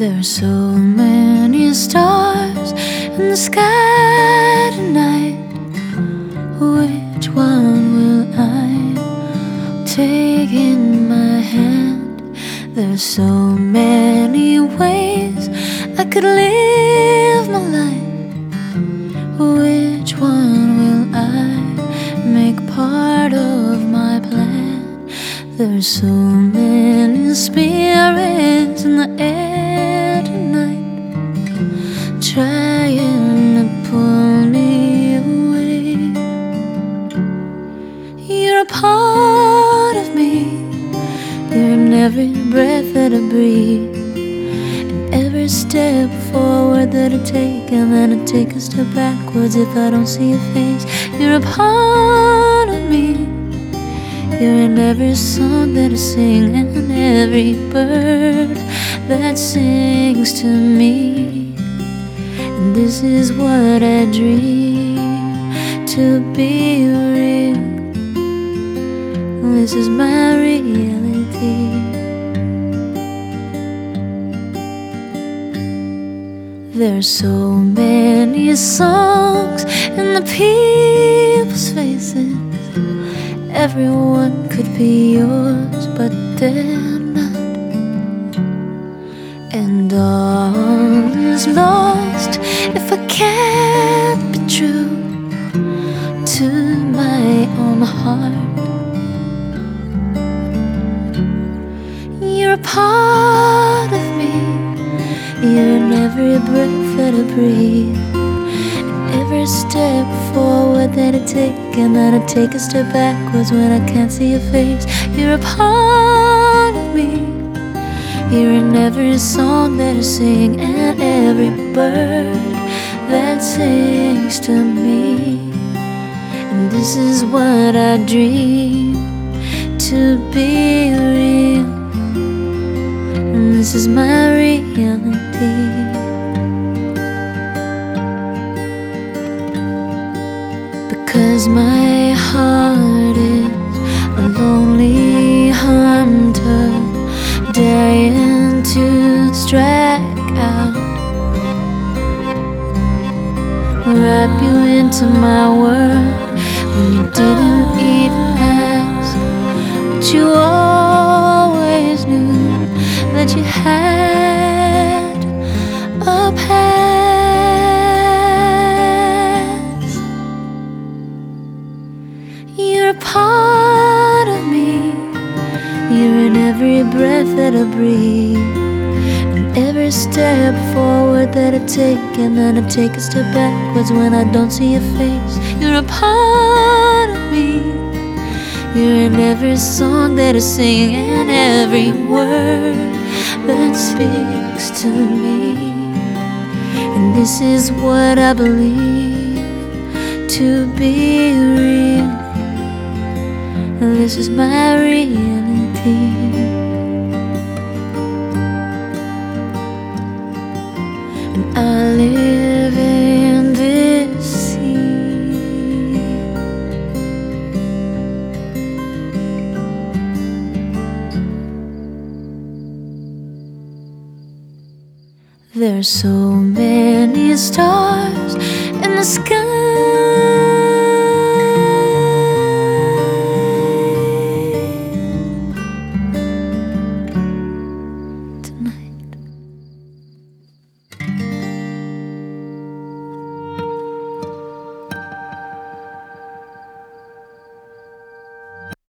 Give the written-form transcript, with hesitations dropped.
There are so many stars in the sky tonight. Which one will I take in my hand? There are so many ways I could live my life. Which one will I make part of my plan? There are so many spirits in the air tonight, trying to pull me away. You're a part of me. You're in every breath that I breathe, and every step forward that I take, and then I take a step backwards if I don't see your face. You're a part of me. You're in every song that I sing, and every bird that sings to me. And this is what I dream, to be real. This is my reality. There are so many songs in the people's faces. Everyone could be yours, but they're not. And all is lost if I can't be true to my own heart. You're a part of me. You're in every breath that I breathe, every step forward that I take, and then I take a step backwards when I can't see your face. You're a part of me. You're in every song that I sing, and every bird that sings to me. And this is what I dream, to be real. And this is my reality. Because my heart is a lonely hunter, dying to strike out, wrap you into my world when you didn't even ask. But you always knew that you had a past. You're a part of me. You're in every breath that I breathe, and every step forward that I take, and then I take a step backwards when I don't see your face. You're a part of me. You're in every song that I sing, and every word that speaks to me. And this is what I believe, to be real. This is my reality. And I live in this sea. There are so many stars